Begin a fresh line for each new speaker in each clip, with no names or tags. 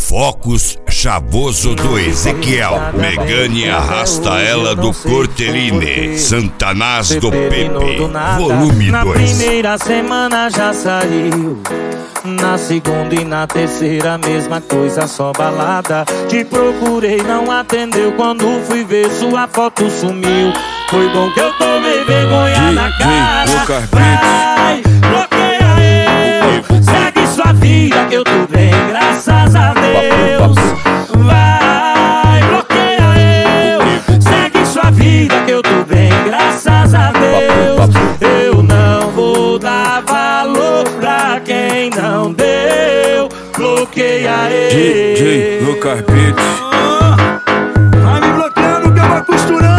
Focus chavoso do Ezequiel. Megane arrasta ela do Corteline. Santanás do Pepe, volume 2.
Na primeira semana já saiu, na segunda e na terceira mesma coisa, só balada. Te procurei, não atendeu, quando fui ver sua foto sumiu. Foi bom que eu tomei vergonha na cara. Vai, bloqueia eu, segue sua vida que eu tô bem, graças a Deus. Vai, bloqueia eu, segue sua vida que eu tô bem, graças a Deus. Eu não vou dar valor pra quem não deu. Bloqueia eu.
DJ Lucas Beats.
Vai me bloqueando que eu vou costurando.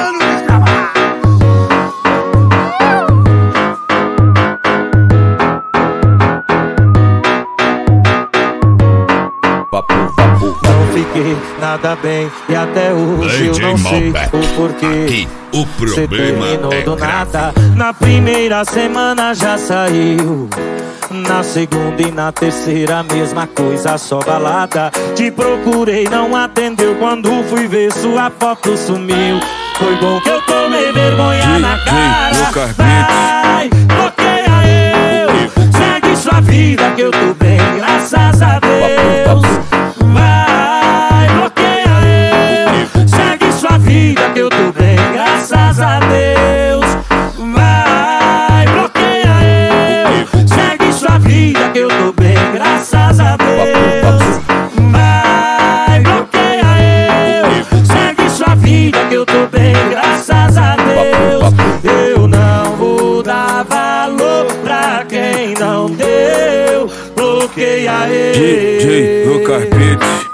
Não fiquei nada bem e até hoje eu não sei o porquê.
Aqui o
Cê
problema
terminou
é
do
grave.
nada. Na primeira semana já saiu, na segunda e na terceira mesma coisa, só balada. Te procurei, não atendeu, quando fui ver sua foto sumiu. Foi bom que eu tomei vergonha na cara. Vai, bloqueia eu, segue sua vida que eu tô bem, graças a Deus. Vai, bloqueia eu, segue sua vida que eu tô bem, graças a Deus. Vai, bloqueia eu, segue sua vida que eu tô bem, graças a Deus. Vai, bloqueia eu, segue sua vida que eu tô bem, graças a Deus. Eu não vou dar valor pra quem não deu. Bloqueia eu.
DJ Lucas Beats.